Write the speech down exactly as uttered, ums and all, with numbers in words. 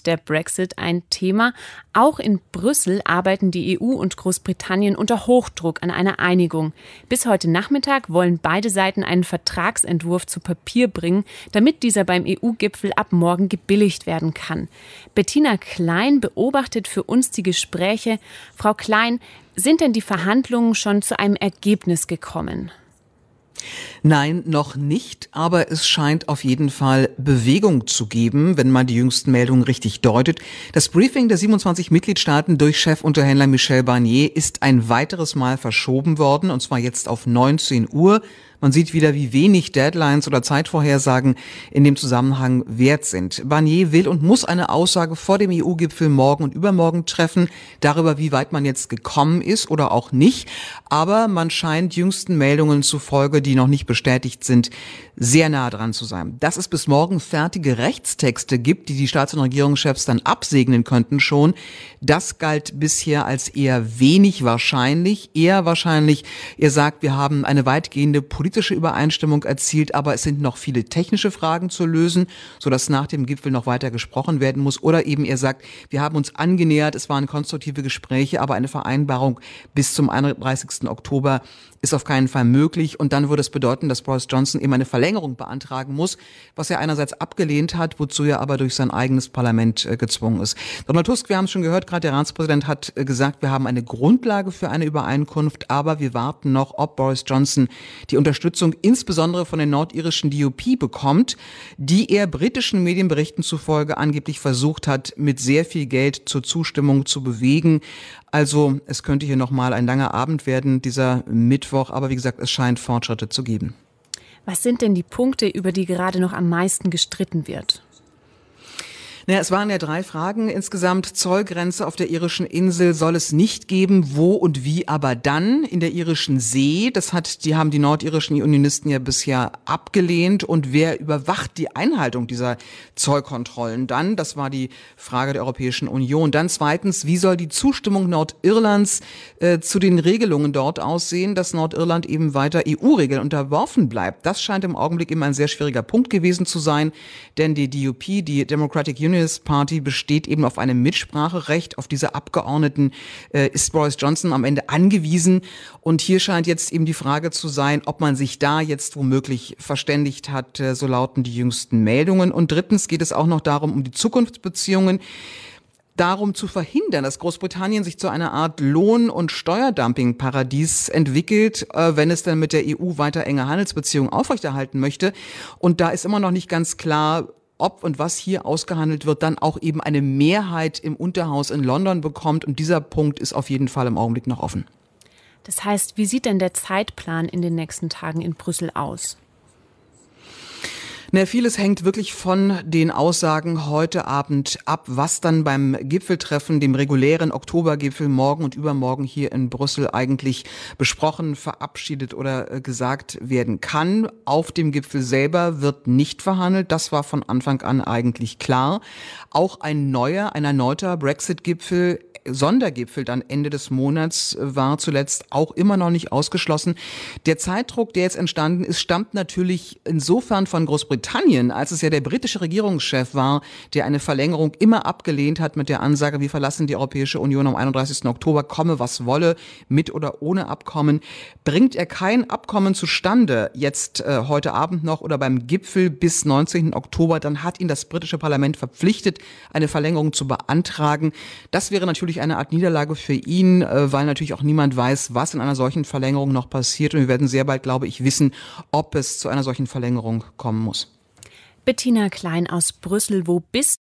der Brexit ein Thema. Auch in Brüssel arbeiten die E U und Großbritannien unter Hochdruck an einer Einigung. Bis heute Nachmittag wollen beide Seiten einen Vertragsentwurf zu Papier bringen, damit dieser beim E U-Gipfel ab morgen gebilligt werden kann. Bettina Klein beobachtet für uns die Gespräche. Frau Klein, sind denn die Verhandlungen schon zu einem Ergebnis gekommen? Nein, noch nicht, aber es scheint auf jeden Fall Bewegung zu geben, wenn man die jüngsten Meldungen richtig deutet. Das Briefing der siebenundzwanzig Mitgliedstaaten durch Chefunterhändler Michel Barnier ist ein weiteres Mal verschoben worden, und zwar jetzt auf neunzehn Uhr. Man sieht wieder, wie wenig Deadlines oder Zeitvorhersagen in dem Zusammenhang wert sind. Barnier will und muss eine Aussage vor dem E U-Gipfel morgen und übermorgen treffen, darüber, wie weit man jetzt gekommen ist oder auch nicht. Aber man scheint jüngsten Meldungen zufolge, die noch nicht bestätigt sind, sehr nah dran zu sein. Dass es bis morgen fertige Rechtstexte gibt, die die Staats- und Regierungschefs dann absegnen könnten schon, das galt bisher als eher wenig wahrscheinlich. Eher wahrscheinlich, ihr sagt, wir haben eine weitgehende politische Übereinstimmung erzielt, aber es sind noch viele technische Fragen zu lösen, sodass nach dem Gipfel noch weiter gesprochen werden muss. Oder eben ihr sagt, wir haben uns angenähert, es waren konstruktive Gespräche, aber eine Vereinbarung bis zum einunddreißigsten Oktober ist auf keinen Fall möglich. Und dann würde es bedeuten, dass Boris Johnson eben eine Verlängerung beantragen muss, was er einerseits abgelehnt hat, wozu er aber durch sein eigenes Parlament äh, gezwungen ist. Donald Tusk, wir haben es schon gehört, gerade der Ratspräsident hat äh, gesagt, wir haben eine Grundlage für eine Übereinkunft, aber wir warten noch, ob Boris Johnson die Unterstützung insbesondere von den nordirischen D U P bekommt, die er britischen Medienberichten zufolge angeblich versucht hat, mit sehr viel Geld zur Zustimmung zu bewegen. Also es könnte hier nochmal ein langer Abend werden, dieser Mittwoch. Aber wie gesagt, es scheint Fortschritte zu geben. Was sind denn die Punkte, über die gerade noch am meisten gestritten wird? Naja, es waren ja drei Fragen insgesamt. Zollgrenze auf der irischen Insel soll es nicht geben. Wo und wie aber dann? In der irischen See. Das hat, die haben die nordirischen Unionisten ja bisher abgelehnt. Und wer überwacht die Einhaltung dieser Zollkontrollen dann? Das war die Frage der Europäischen Union. Dann zweitens, wie soll die Zustimmung Nordirlands äh, zu den Regelungen dort aussehen, dass Nordirland eben weiter E U-Regeln unterworfen bleibt? Das scheint im Augenblick immer ein sehr schwieriger Punkt gewesen zu sein, denn die D U P, die Democratic Union Party, besteht eben auf einem Mitspracherecht. Auf diese Abgeordneten äh, ist Boris Johnson am Ende angewiesen. Und hier scheint jetzt eben die Frage zu sein, ob man sich da jetzt womöglich verständigt hat. Äh, so lauten die jüngsten Meldungen. Und drittens geht es auch noch darum, um die Zukunftsbeziehungen. Darum zu verhindern, dass Großbritannien sich zu einer Art Lohn- und Steuerdumping-Paradies entwickelt, äh, wenn es dann mit der E U weiter enge Handelsbeziehungen aufrechterhalten möchte. Und da ist immer noch nicht ganz klar, ob und was hier ausgehandelt wird, dann auch eben eine Mehrheit im Unterhaus in London bekommt. Und dieser Punkt ist auf jeden Fall im Augenblick noch offen. Das heißt, wie sieht denn der Zeitplan in den nächsten Tagen in Brüssel aus? Na, vieles hängt wirklich von den Aussagen heute Abend ab, was dann beim Gipfeltreffen, dem regulären Oktobergipfel morgen und übermorgen hier in Brüssel eigentlich besprochen, verabschiedet oder gesagt werden kann. Auf dem Gipfel selber wird nicht verhandelt. Das war von Anfang an eigentlich klar. Auch ein neuer, ein erneuter Brexit-Gipfel, Sondergipfel dann Ende des Monats war zuletzt auch immer noch nicht ausgeschlossen. Der Zeitdruck, der jetzt entstanden ist, stammt natürlich insofern von Großbritannien, als es ja der britische Regierungschef war, der eine Verlängerung immer abgelehnt hat mit der Ansage, wir verlassen die Europäische Union am einunddreißigsten Oktober, komme was wolle, mit oder ohne Abkommen. Bringt er kein Abkommen zustande, jetzt äh, heute Abend noch oder beim Gipfel bis neunzehnten Oktober, dann hat ihn das britische Parlament verpflichtet, eine Verlängerung zu beantragen. Das wäre natürlich eine Art Niederlage für ihn, weil natürlich auch niemand weiß, was in einer solchen Verlängerung noch passiert. Und wir werden sehr bald, glaube ich, wissen, ob es zu einer solchen Verlängerung kommen muss. Bettina Klein aus Brüssel, wo bist